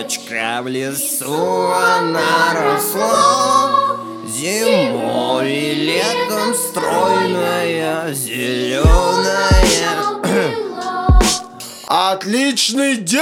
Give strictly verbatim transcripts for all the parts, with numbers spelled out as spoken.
Елочка в лесу, она росла зимой и летом, стройная, зеленая. Отличный день!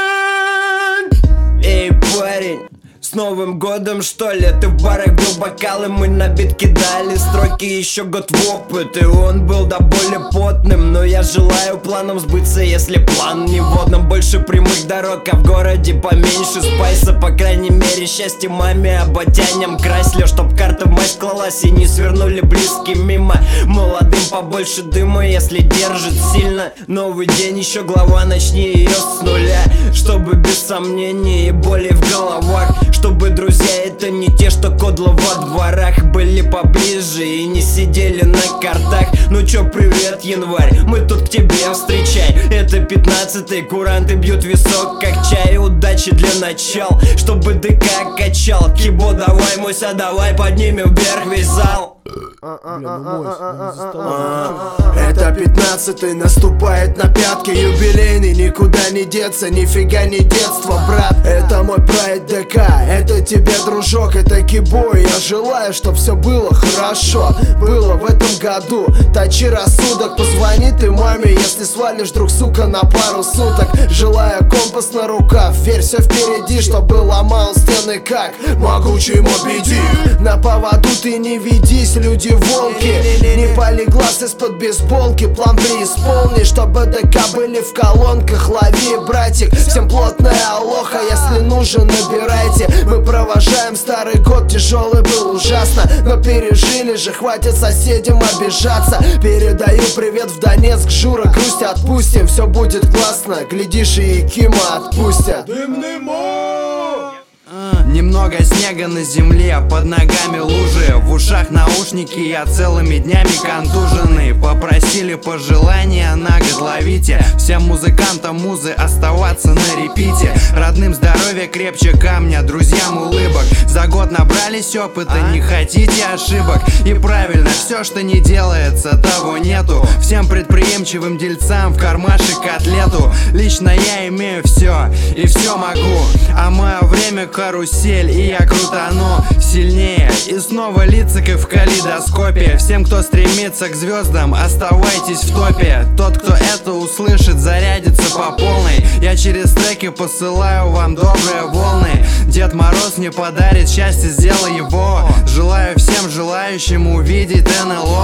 Эй, парень, с Новым годом, что ли? Ты в барах бил бокалы, мы на бит кидали строки, еще год в опыт, и он был до боли потным. Но я желаю планам сбыться, если план не водным. Больше прямых дорог, а в городе поменьше спайса. По крайней мере, счастье маме, а батяням красили, чтоб карта в мать клалась и не свернули близкие мимо. Молодым побольше дыма, если держит сильно. Новый день, еще глава, начни ее с нуля. Чтобы без сомнений и боли в головах, чтобы друзья это не те, что кодло во дворах, были поближе и не сидели на картах. Ну чё, привет, январь, мы тут к тебе встречай. Это пятнадцатый, куранты бьют висок как чай. Удачи для начал, чтобы ДК качал. Кибо давай, Муся, давай поднимем вверх весь зал. Это пятнадцатый, наступает на пятки, юбилейный, никуда не деться, нифига не детство, брат. Это мой прайд ДК, это тебе, дружок, это Кибо. Я желаю, чтоб все было хорошо, было в этом году. Точи рассудок, позвони ты маме, если свалишь, друг, сука, на пару суток. Желаю компас на рукав, верь, все впереди, чтобы ломал стены как могучий Моби Дик. На поводу ты не ведись, люди волки, не пали глаз из-под бейсболки. План преисполни, чтобы ДК были в колонках. Лови, братик, всем плотная алоха, если нужен, набирайте. Мы провожаем старый год, тяжелый был ужасно, но пережили же, хватит соседям обижаться. Передаю привет в Донецк, Жура, грусть отпустим, все будет классно, глядишь и Кима отпустят. Дымный мост! Немного снега на земле, под ногами лужи, в ушах наушники, я целыми днями контуженный. Попросили пожелания на год ловите, всем музыкантам музы оставаться на репите. Родным здоровья крепче камня, друзьям улыбок. За год набрались опыта, не хотите ошибок. И правильно, все, что не делается, того нету. Всем предприимчивым дельцам в кармашек котлету. Лично я имею все и все могу, а мое время карусель, и я крутану сильнее. И снова лица как в калейдоскопе. Всем, кто стремится к звездам, оставайтесь в топе. Тот, кто это услышит, зарядится по полной. Я через треки посылаю вам добрые волны. Дед Мороз мне подарит счастье, сделай его. Желаю всем желающим увидеть эн эл о.